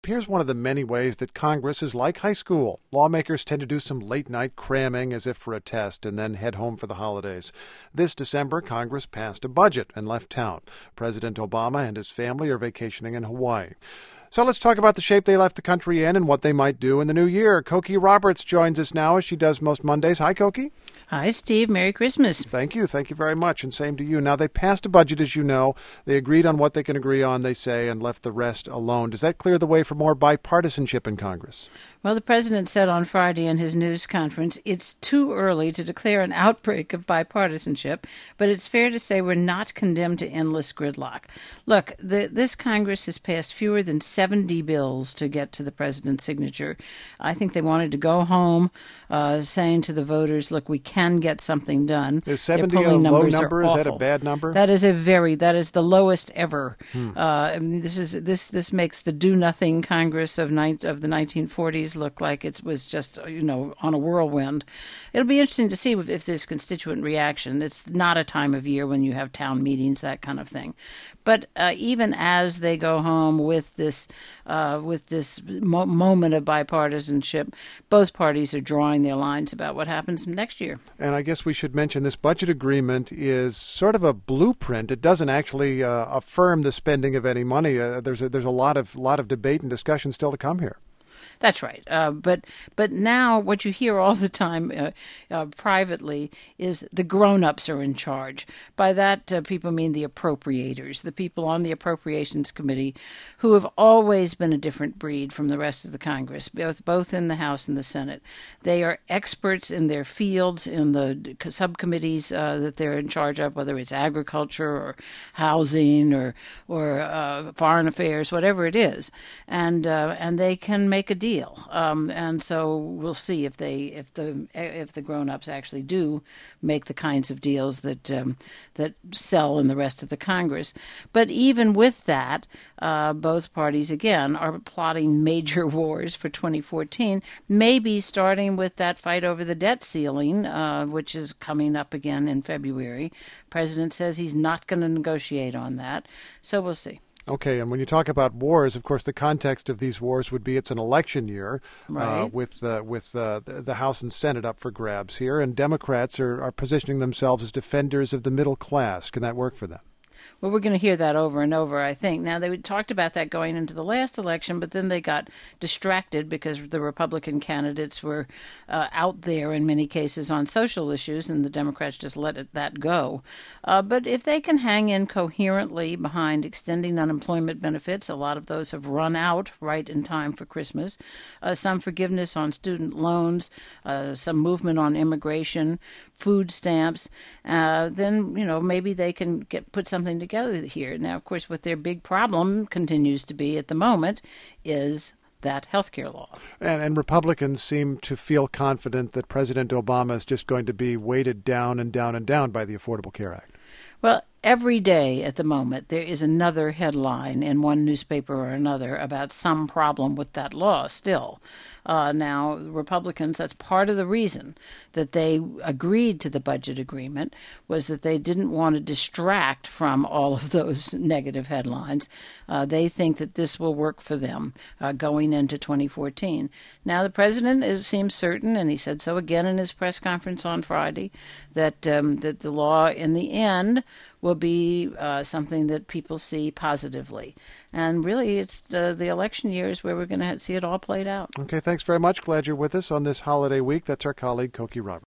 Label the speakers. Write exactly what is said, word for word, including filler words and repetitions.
Speaker 1: Here's one of the many ways that Congress is like high school. Lawmakers tend to do some late-night cramming as if for a test and then head home for the holidays. This December, Congress passed a budget and left town. President Obama and his family are vacationing in Hawaii. So let's talk about the shape they left the country in and what they might do in the new year. Cokie Roberts joins us now as she does most Mondays. Hi, Cokie.
Speaker 2: Hi, Steve. Merry Christmas.
Speaker 1: Thank you. Thank you very much. And same to you. Now, they passed a budget, as you know. They agreed on what they can agree on, they say, and left the rest alone. Does that clear the way for more bipartisanship in Congress?
Speaker 2: Well, the president said on Friday in his news conference, it's too early to declare an outbreak of bipartisanship, but it's fair to say we're not condemned to endless gridlock. Look, the, this Congress has passed fewer than seventy bills to get to the president's signature. I think they wanted to go home uh, saying to the voters, look, we can get something done.
Speaker 1: Is seventy a low number? Is that a bad number?
Speaker 2: That is a very, that is the lowest ever.
Speaker 1: Hmm.
Speaker 2: Uh, I mean, this is this this makes the do-nothing Congress of, ni- of the nineteen forties look like it was just, you know, on a whirlwind. It'll be interesting to see if, if there's constituent reaction. It's not a time of year when you have town meetings, that kind of thing. But uh, even as they go home with this uh, with this mo- moment of bipartisanship, both parties are drawing their lines about what happens next year.
Speaker 1: And I guess we should mention this budget agreement is sort of a blueprint. It doesn't actually uh, affirm the spending of any money. Uh, there's a, there's a lot of lot of debate and discussion still to come here.
Speaker 2: That's right. Uh, but but now what you hear all the time uh, uh, privately is the grown-ups are in charge. By that, uh, people mean the appropriators, the people on the Appropriations Committee who have always been a different breed from the rest of the Congress, both, both in the House and the Senate. They are experts in their fields, in the subcommittees uh, that they're in charge of, whether it's agriculture or housing or, or uh, foreign affairs, whatever it is. And, uh, and they can make a deal. Um, and so we'll see if they, if the, if the grown-ups actually do make the kinds of deals that um, that sell in the rest of the Congress. But even with that, uh, both parties again are plotting major wars for twenty fourteen. Maybe starting with that fight over the debt ceiling, uh, which is coming up again in February. President says he's not going to negotiate on that. So we'll see.
Speaker 1: Okay, and when you talk about wars, of course, the context of these wars would be it's an election year,
Speaker 2: right.
Speaker 1: uh, with uh, with uh, the House and Senate up for grabs here, and Democrats are, are positioning themselves as defenders of the middle class. Can that work for them?
Speaker 2: Well, we're going to hear that over and over, I think. Now, they talked about that going into the last election, but then they got distracted because the Republican candidates were uh, out there in many cases on social issues, and the Democrats just let it, that go. Uh, but if they can hang in coherently behind extending unemployment benefits, a lot of those have run out right in time for Christmas, uh, some forgiveness on student loans, uh, some movement on immigration, food stamps, uh, then, you know, maybe they can get put something together here. Now, of course, what their big problem continues to be at the moment is that health care law.
Speaker 1: And, and Republicans seem to feel confident that President Obama is just going to be weighted down and down and down by the Affordable Care Act.
Speaker 2: Well, every day at the moment there is another headline in one newspaper or another about some problem with that law still. Uh, now, Republicans, that's part of the reason that they agreed to the budget agreement, was that they didn't want to distract from all of those negative headlines. Uh, they think that this will work for them uh, going into twenty fourteen. Now, the president is, seems certain, and he said so again in his press conference on Friday, that um, that the law in the end will be uh, something that people see positively. And really, it's uh, the election years where we're going to see it all played out.
Speaker 1: Okay, thanks very much. Glad you're with us on this holiday week. That's our colleague, Cokie Roberts.